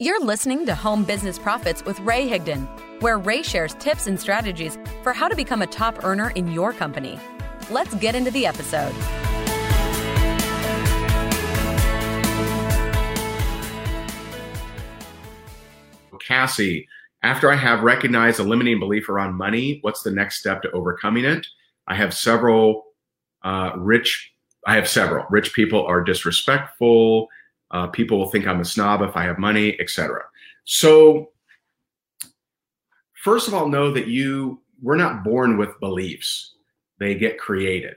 You're listening to Home Business Profits with Ray Higdon, where Ray shares tips and strategies for how to become a top earner in your company. Let's get into the episode. Cassie, after I have recognized a limiting belief around money, what's the next step to overcoming it? I have several rich people are disrespectful. People will think I'm a snob if I have money, etc. So first of all, know that we're not born with beliefs. They get created.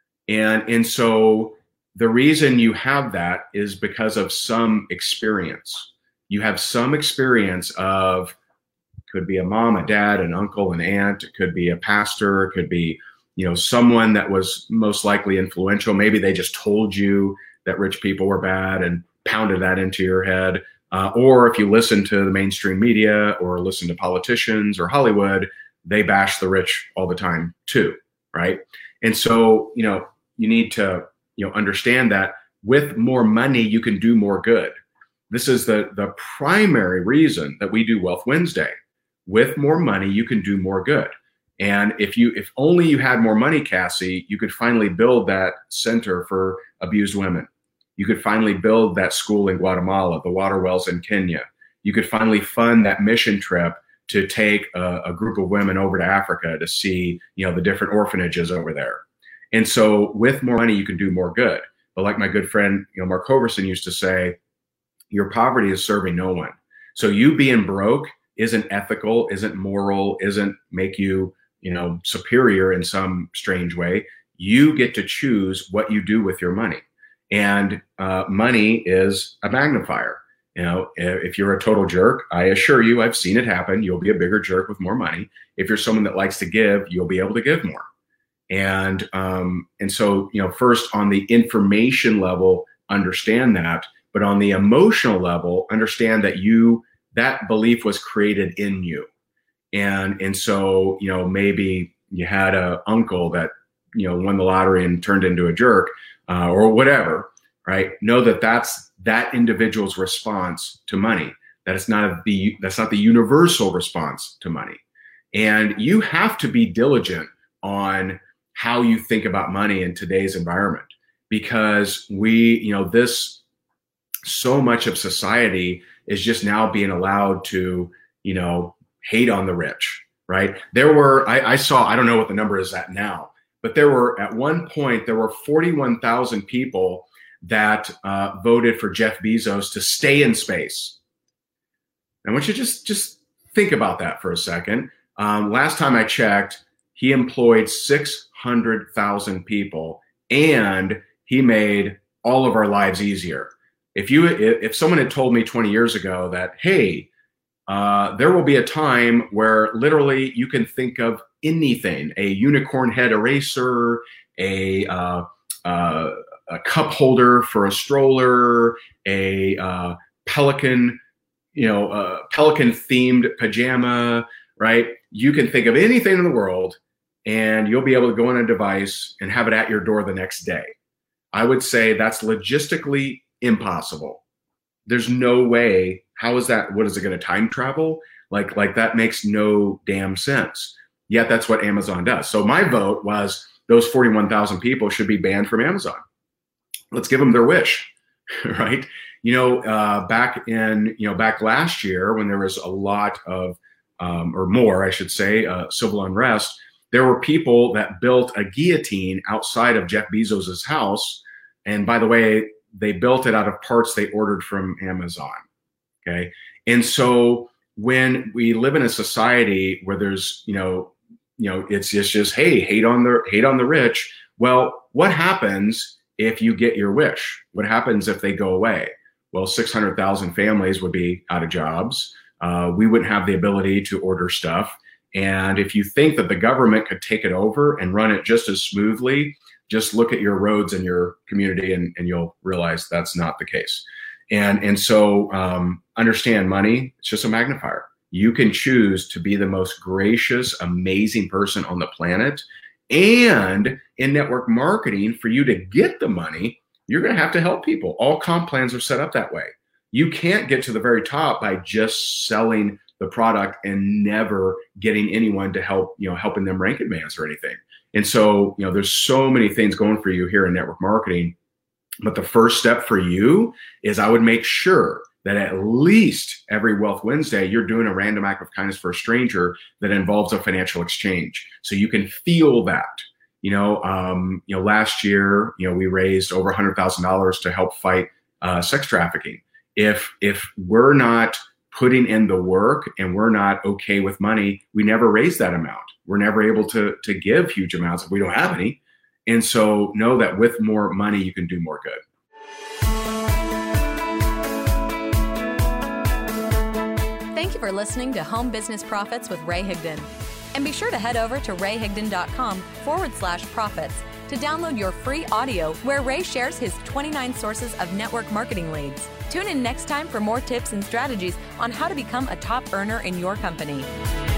And so the reason you have that is because of some experience. You have some experience of, could be a mom, a dad, an uncle, an aunt. It could be a pastor. It could be, someone that was most likely influential. Maybe they just told you that rich people were bad and pounded that into your head. Or if you listen to the mainstream media or listen to politicians or Hollywood, they bash the rich all the time too, right? And so, you need to, understand that with more money, you can do more good. This is the primary reason that we do Wealth Wednesday. With more money, you can do more good. And if only you had more money, Cassie, you could finally build that center for abused women. You could finally build that school in Guatemala, the water wells in Kenya. You could finally fund that mission trip to take a group of women over to Africa to see, the different orphanages over there. And so with more money, you can do more good. But like my good friend, Mark Hoverson used to say, your poverty is serving no one. So you being broke isn't ethical, isn't moral, isn't make you, superior in some strange way. You get to choose what you do with your money. And money is a magnifier. If you're a total jerk, I assure you, I've seen it happen. You'll be a bigger jerk with more money. If you're someone that likes to give, you'll be able to give more. And so, first on the information level, understand that. But on the emotional level, understand that that belief was created in you. And so, maybe you had an uncle that, won the lottery and turned into a jerk or whatever, right? Know that that's that individual's response to money. That's not the universal response to money. And you have to be diligent on how you think about money in today's environment, because so much of society is just now being allowed to, hate on the rich, right? I saw, I don't know what the number is at now, but at one point, there were 41,000 people that voted for Jeff Bezos to stay in space. I want you to just think about that for a second. Last time I checked, he employed 600,000 people and he made all of our lives easier. If someone had told me 20 years ago that, hey, there will be a time where literally you can think of anything, a unicorn head eraser, a cup holder for a stroller, a pelican, pelican themed pajama, right? You can think of anything in the world and you'll be able to go on a device and have it at your door the next day. I would say that's logistically impossible. There's no way. How is that? What is it going to time travel? Like that makes no damn sense. Yet that's what Amazon does. So my vote was those 41,000 people should be banned from Amazon. Let's give them their wish, right? Back last year when there was a lot of, or more, I should say, civil unrest, there were people that built a guillotine outside of Jeff Bezos's house. And by the way, they built it out of parts they ordered from Amazon. Okay. And so when we live in a society where there's, it's just, hey, hate on the rich. Well, what happens if you get your wish? What happens if they go away? Well, 600,000 families would be out of jobs. We wouldn't have the ability to order stuff. And if you think that the government could take it over and run it just as smoothly, just look at your roads in your community and you'll realize that's not the case. And so understand money, it's just a magnifier. You can choose to be the most gracious, amazing person on the planet. And in network marketing, for you to get the money, you're going to have to help people. All comp plans are set up that way. You can't get to the very top by just selling the product and never getting anyone to help, helping them rank advance or anything. And so, there's so many things going for you here in network marketing. But the first step for you is I would make sure that at least every Wealth Wednesday, you're doing a random act of kindness for a stranger that involves a financial exchange. So you can feel that. Last year, we raised over $100,000 to help fight sex trafficking. If we're not putting in the work and we're not okay with money, we never raise that amount. We're never able to give huge amounts if we don't have any. And so know that with more money, you can do more good. Thank you for listening to Home Business Profits with Ray Higdon. And be sure to head over to rayhigdon.com/profits to download your free audio where Ray shares his 29 sources of network marketing leads. Tune in next time for more tips and strategies on how to become a top earner in your company.